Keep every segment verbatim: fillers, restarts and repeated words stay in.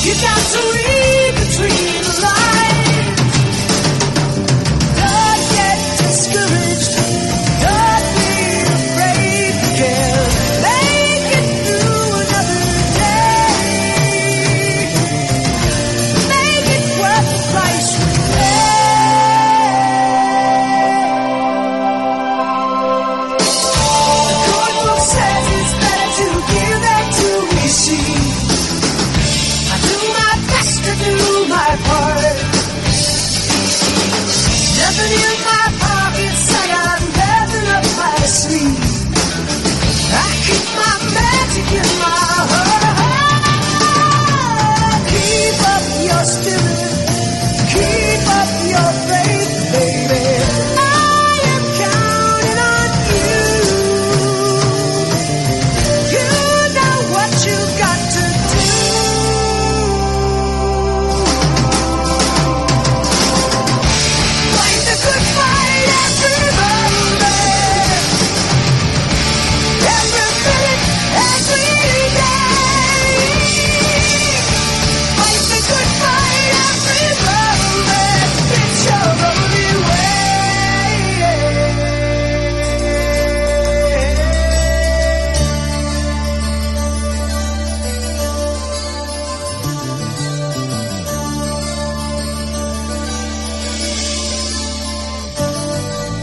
You got to read between the lines. Don't get discouraged. Don't be afraid. You can make it through another day. Make it worth the price we pay. The good book says it's better to give than to receive. To do my part. Nothing in my pockets, I got nothing up my sleeve. I keep my magic in my heart. Keep up your spirit, keep up your faith, baby. I am counting on you. You know what you got to do.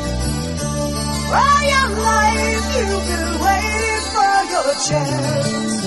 All your life you've been waiting for your chance.